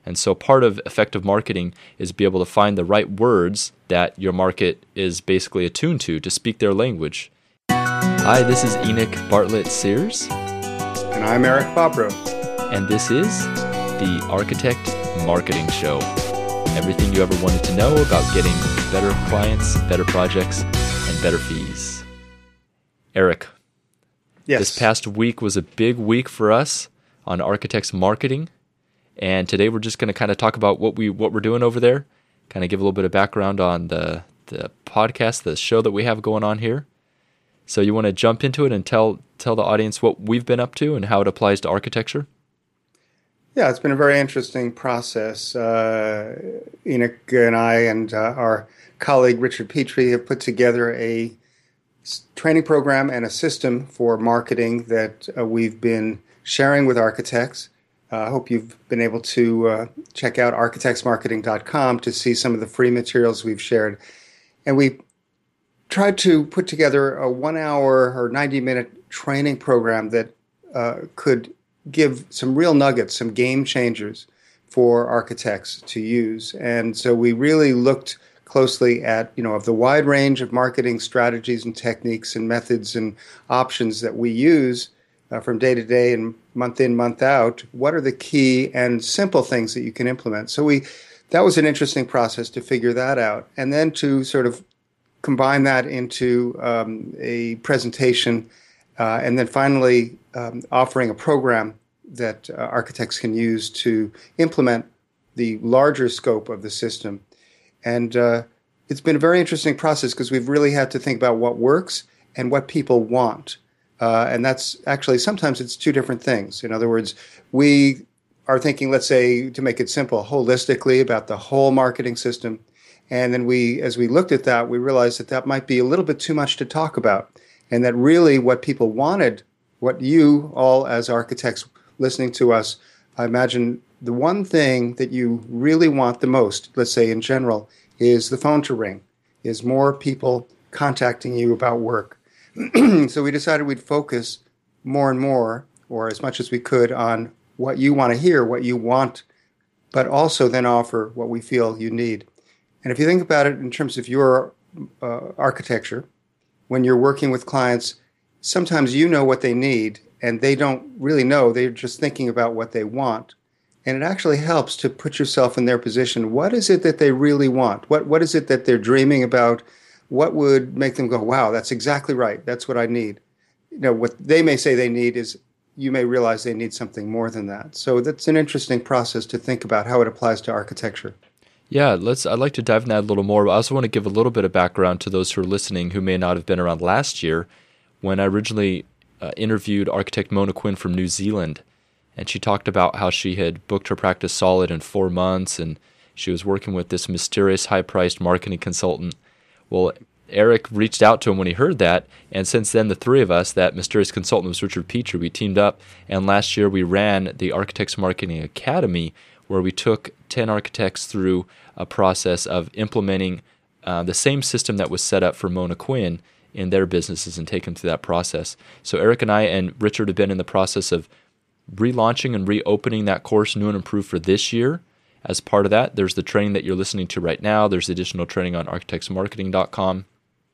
And so part of effective marketing is be able to find the right words that your market is basically attuned to speak their language. Hi, this is Enoch Bartlett Sears. And I'm Eric Bobrow. And this is the Architect Marketing Show. Everything you ever wanted to know about getting better clients, better projects, and better fees. Eric, yes. This past week was a big week for us on Architects Marketing. And today we're just going to kind of talk about what we're doing over there, kind of give a little bit of background on the podcast, the show that we have going on here. So you want to jump into it and tell the audience what we've been up to and how it applies to architecture? Yeah, it's been a very interesting process. Enoch and I and our colleague Richard Petrie have put together a training program and a system for marketing that we've been sharing with architects. I hope you've been able to check out architectsmarketing.com to see some of the free materials we've shared. And we tried to put together a 1 hour or 90-minute training program that could give some real nuggets, some game changers for architects to use. And so we really looked closely at, of the wide range of marketing strategies and techniques and methods and options that we use from day to day and month in, month out, what are the key and simple things that you can implement? So that was an interesting process to figure that out. And then to sort of combine that into a presentation and then finally offering a program that architects can use to implement the larger scope of the system. And it's been a very interesting process because we've really had to think about what works and what people want. And that's actually, sometimes it's two different things. In other words, we are thinking, let's say, to make it simple, holistically about the whole marketing system. And then as we looked at that, we realized that might be a little bit too much to talk about. And that really what people wanted, what you all as architects listening to us, I imagine the one thing that you really want the most, let's say in general, is the phone to ring, is more people contacting you about work. So we decided we'd focus more and more, or as much as we could, on what you want to hear, what you want, but also then offer what we feel you need. And if you think about it in terms of your architecture, when you're working with clients, sometimes you know what they need, and they don't really know. They're just thinking about what they want. And it actually helps to put yourself in their position. What is it that they really want? What is it that they're dreaming about? What would make them go, wow, that's exactly right. That's what I need. What they may say they need is, you may realize they need something more than that. So that's an interesting process to think about how it applies to architecture. Yeah, I'd like to dive in that a little more. I also want to give a little bit of background to those who are listening who may not have been around last year when I originally interviewed architect Mona Quinn from New Zealand. And she talked about how she had booked her practice solid in 4 months, and she was working with this mysterious high-priced marketing consultant. Well, Eric reached out to him when he heard that, and since then the three of us, that mysterious consultant was Richard Petrie, we teamed up, and last year we ran the Architects Marketing Academy, where we took 10 architects through a process of implementing the same system that was set up for Mona Quinn in their businesses and take them through that process. So Eric and I and Richard have been in the process of relaunching and reopening that course, new and improved, for this year. As part of that, there's the training that you're listening to right now. There's additional training on architectsmarketing.com.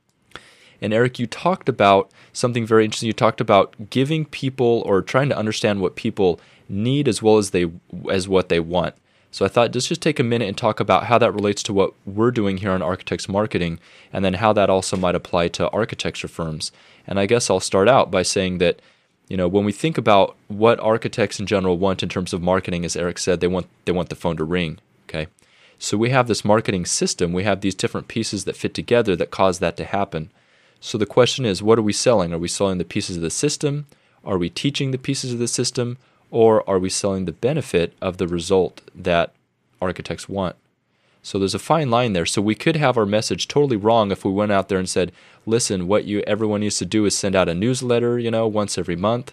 And Eric, you talked about something very interesting. You talked about giving people, or trying to understand what people need as well as what they want. So I thought let's just take a minute and talk about how that relates to what we're doing here on Architects Marketing, and then how that also might apply to architecture firms. And I guess I'll start out by saying that, when we think about what architects in general want in terms of marketing, as Eric said, they want the phone to ring. Okay, so we have this marketing system. We have these different pieces that fit together that cause that to happen. So the question is, what are we selling? Are we selling the pieces of the system? Are we teaching the pieces of the system? Or are we selling the benefit of the result that architects want? So there's a fine line there. So we could have our message totally wrong if we went out there and said, listen, what everyone needs to do is send out a newsletter, once every month.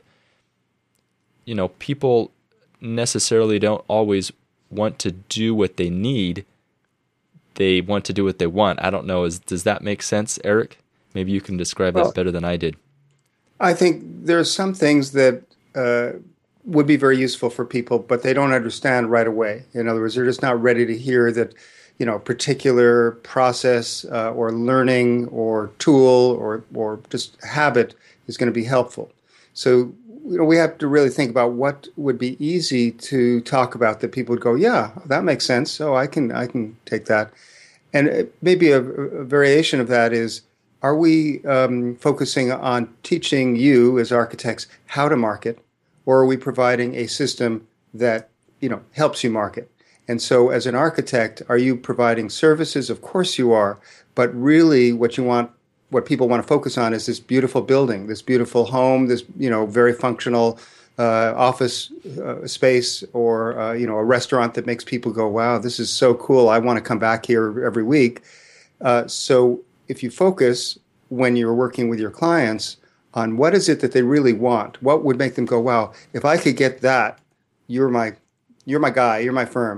People necessarily don't always want to do what they need. They want to do what they want. I don't know. Does that make sense, Eric? Maybe you can describe that better than I did. I think there are some things that would be very useful for people, but they don't understand right away. In other words, they're just not ready to hear that, particular process or learning or tool or just habit is going to be helpful. So, we have to really think about what would be easy to talk about that people would go, yeah, that makes sense. So I can take that. And maybe a variation of that is, are we focusing on teaching you as architects how to market, or are we providing a system that, helps you market? And so as an architect, are you providing services? Of course you are. But really what people want to focus on is this beautiful building, this beautiful home, this, very functional office space, or, a restaurant that makes people go, wow, this is so cool. I want to come back here every week. So if you focus when you're working with your clients on what is it that they really want, what would make them go, wow, if I could get that, you're my guy, you're my firm.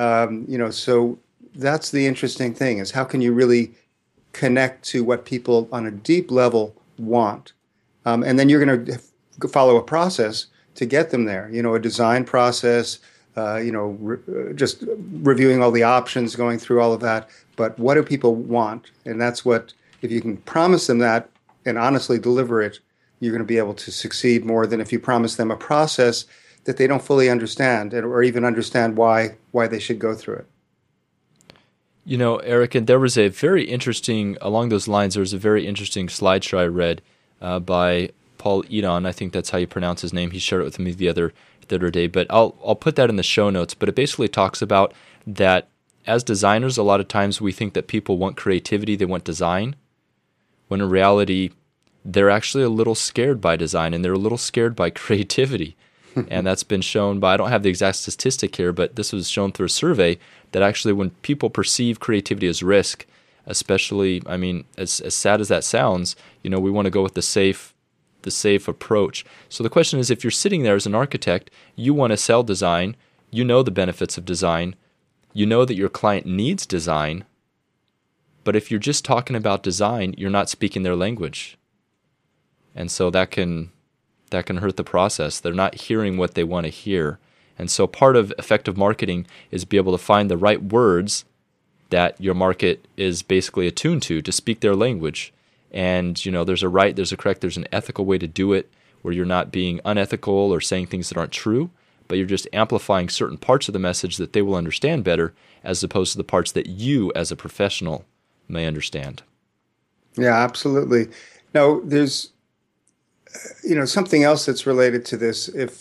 So that's the interesting thing, is how can you really connect to what people on a deep level want. And then you're going to follow a process to get them there, a design process, just reviewing all the options, going through all of that. But what do people want? And that's what, if you can promise them that and honestly deliver it, you're going to be able to succeed more than if you promise them a process that they don't fully understand or even understand why they should go through it. Eric, and there was a very interesting, along those lines, there was a very interesting slideshow I read by Paul Edon. I think that's how you pronounce his name. He shared it with me the other day, but I'll put that in the show notes. But it basically talks about that as designers, a lot of times we think that people want creativity, they want design, when in reality, they're actually a little scared by design and they're a little scared by creativity. And that's been shown by, I don't have the exact statistic here, but this was shown through a survey that actually when people perceive creativity as risk, especially, as sad as that sounds, we want to go with the safe approach. So the question is, if you're sitting there as an architect, you want to sell design, you know the benefits of design, you know that your client needs design, but if you're just talking about design, you're not speaking their language. And so that can hurt the process. They're not hearing what they want to hear. And so part of effective marketing is be able to find the right words that your market is basically attuned to speak their language. And, there's a right, there's a correct, there's an ethical way to do it where you're not being unethical or saying things that aren't true, but you're just amplifying certain parts of the message that they will understand better as opposed to the parts that you as a professional may understand. Yeah, absolutely. Now, there's something else that's related to this. If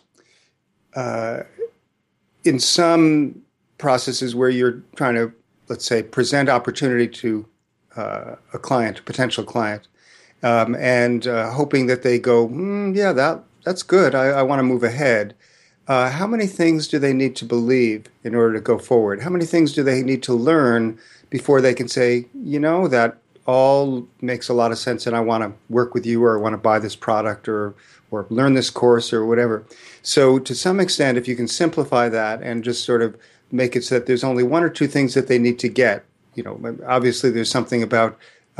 in some processes where you're trying to, let's say, present opportunity to a client, a potential client, and hoping that they go, yeah, that's good. I want to move ahead. How many things do they need to believe in order to go forward? How many things do they need to learn before they can say, that all makes a lot of sense and I want to work with you, or I want to buy this product or learn this course or whatever. So to some extent, if you can simplify that and just sort of make it so that there's only one or two things that they need to get, obviously there's something about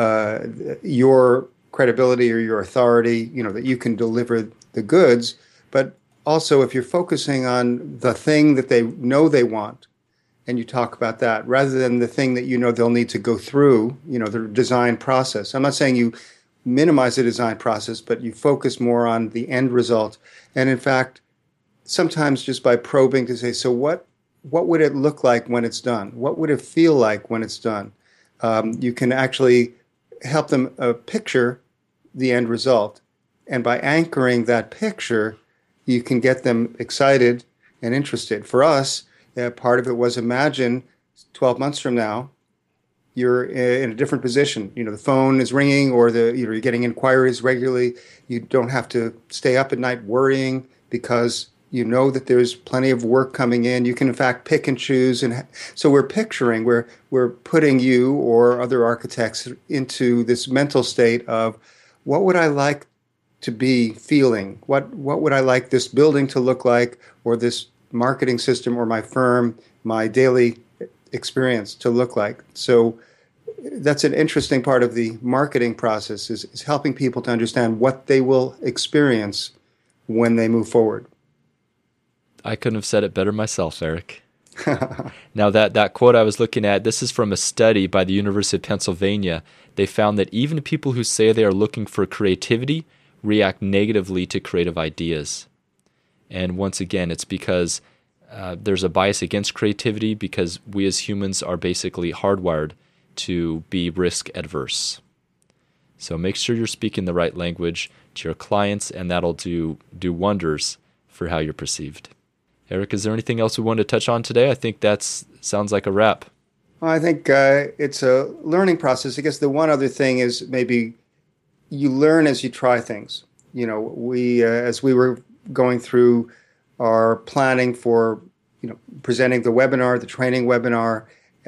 your credibility or your authority, that you can deliver the goods. But also if you're focusing on the thing that they know they want, and you talk about that rather than the thing that they'll need to go through, the design process. I'm not saying you minimize the design process, but you focus more on the end result. And in fact, sometimes just by probing to say, so what would it look like when it's done? What would it feel like when it's done? You can actually help them picture the end result. And by anchoring that picture, you can get them excited and interested. For us, part of it was, imagine 12 months from now, you're in a different position. The phone is ringing, or you're getting inquiries regularly. You don't have to stay up at night worrying because you know that there's plenty of work coming in. You can, in fact, pick and choose. And so we're picturing, we're putting you or other architects into this mental state of, what would I like to be feeling? What would I like this building to look like, or this marketing system, or my firm, my daily experience to look like? So that's an interesting part of the marketing process, is helping people to understand what they will experience when they move forward. I couldn't have said it better myself, Eric. Now, that quote I was looking at, this is from a study by the University of Pennsylvania. They found that even people who say they are looking for creativity react negatively to creative ideas. And once again, it's because there's a bias against creativity because we as humans are basically hardwired to be risk adverse. So make sure you're speaking the right language to your clients, and that'll do wonders for how you're perceived. Eric, is there anything else we want to touch on today? I think that sounds like a wrap. Well, I think it's a learning process. I guess the one other thing is maybe you learn as you try things. You know, we as we were going through our planning for, presenting the webinar, the training webinar,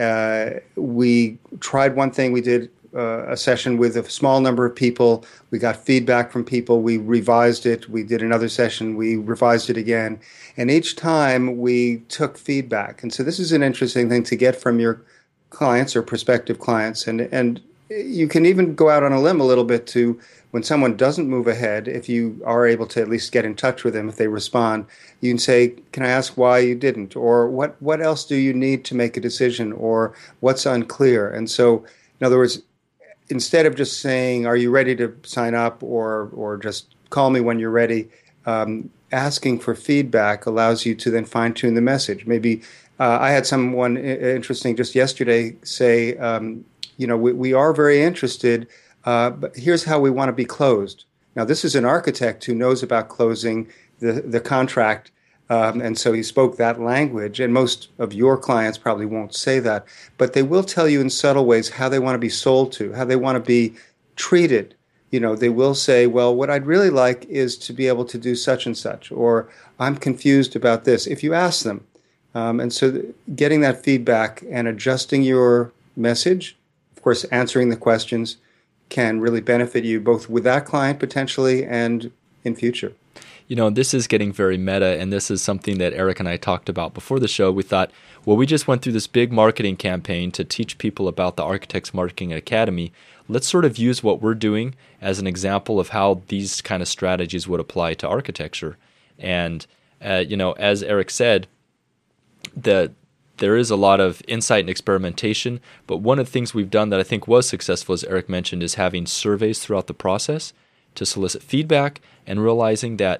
we tried one thing. We did a session with a small number of people. We got feedback from people. We revised it. We did another session. We revised it again. And each time we took feedback. And so this is an interesting thing to get from your clients or prospective clients. And you can even go out on a limb a little bit to when someone doesn't move ahead, if you are able to at least get in touch with them, if they respond, you can say, can I ask why you didn't? Or what else do you need to make a decision? Or what's unclear? And so, in other words, instead of just saying, are you ready to sign up or just call me when you're ready, asking for feedback allows you to then fine-tune the message. Maybe I had someone interesting just yesterday say, we are very interested, but here's how we want to be closed. Now, this is an architect who knows about closing the contract, and so he spoke that language, and most of your clients probably won't say that, but they will tell you in subtle ways how they want to be sold to, how they want to be treated. They will say, well, what I'd really like is to be able to do such and such, or I'm confused about this, if you ask them. And so getting that feedback and adjusting your message, of course, answering the questions, can really benefit you both with that client potentially and in future. This is getting very meta, and this is something that Eric and I talked about before the show. We thought, well, we just went through this big marketing campaign to teach people about the Architects Marketing Academy. Let's sort of use what we're doing as an example of how these kind of strategies would apply to architecture. And, as Eric said, there is a lot of insight and experimentation, but one of the things we've done that I think was successful, as Eric mentioned, is having surveys throughout the process to solicit feedback and realizing that,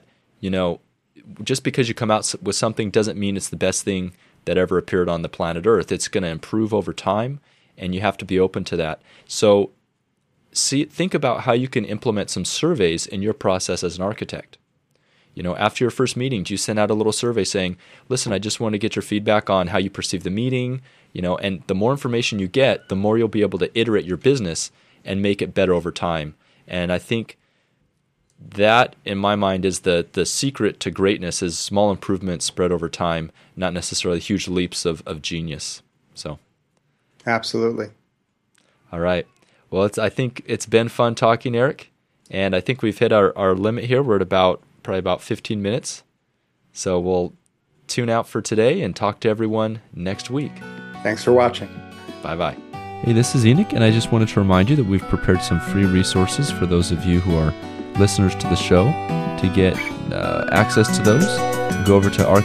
just because you come out with something doesn't mean it's the best thing that ever appeared on the planet Earth. It's going to improve over time, and you have to be open to that. So think about how you can implement some surveys in your process as an architect. After your first meeting, do you send out a little survey saying, listen, I just want to get your feedback on how you perceive the meeting, and the more information you get, the more you'll be able to iterate your business and make it better over time. And I think that, in my mind, is the secret to greatness is small improvements spread over time, not necessarily huge leaps of genius. So, absolutely. All right. Well, I think it's been fun talking, Eric, and I think we've hit our limit here. We're at probably about 15 minutes. So we'll tune out for today and talk to everyone next week. Thanks for watching. Bye-bye. Hey, this is Enoch, and I just wanted to remind you that we've prepared some free resources for those of you who are listeners to the show. To get access to those, go over to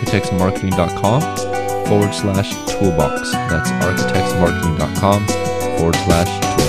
architectsmarketing.com/toolbox. That's architectsmarketing.com/toolbox.